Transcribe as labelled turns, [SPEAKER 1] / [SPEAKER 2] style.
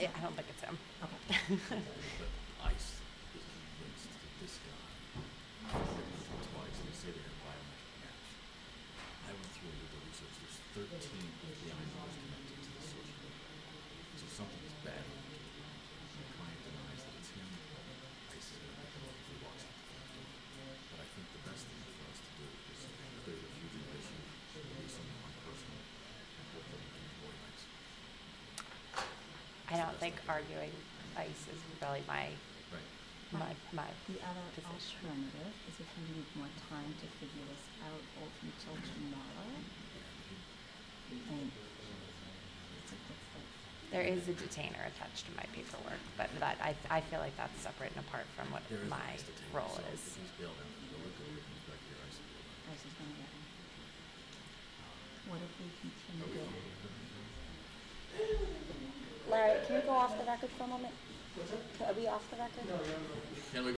[SPEAKER 1] I don't think it's him.
[SPEAKER 2] But ICE is convinced that this guy, twice, they say they have biometric match. I went through and did the research. There's 13 FBI numbers connected to the social media. So something is bad on it. The client denies that it's him. ICE is going to pick him up if he walks out the front door. But I think the best thing for us to do is clear the fugitive issue, release him on personal, and hopefully he can avoid ICE.
[SPEAKER 1] I don't think arguing ICE is really my
[SPEAKER 2] Right.
[SPEAKER 3] The other
[SPEAKER 1] position.
[SPEAKER 3] alternative is if you need more time to figure this out until tomorrow. And it's like, what's the...
[SPEAKER 1] There is a detainer attached to my paperwork, but I feel like that's separate and apart from what
[SPEAKER 2] There is
[SPEAKER 1] my
[SPEAKER 2] ICE detained,
[SPEAKER 1] role
[SPEAKER 2] so
[SPEAKER 1] is.
[SPEAKER 2] If he's bailed out, he'll look over, comes back here, ICE will bail out.
[SPEAKER 3] ICE is going to get him. What if we continue?
[SPEAKER 4] Larry, can we go off the record for a moment? Are we off the record?
[SPEAKER 2] Can we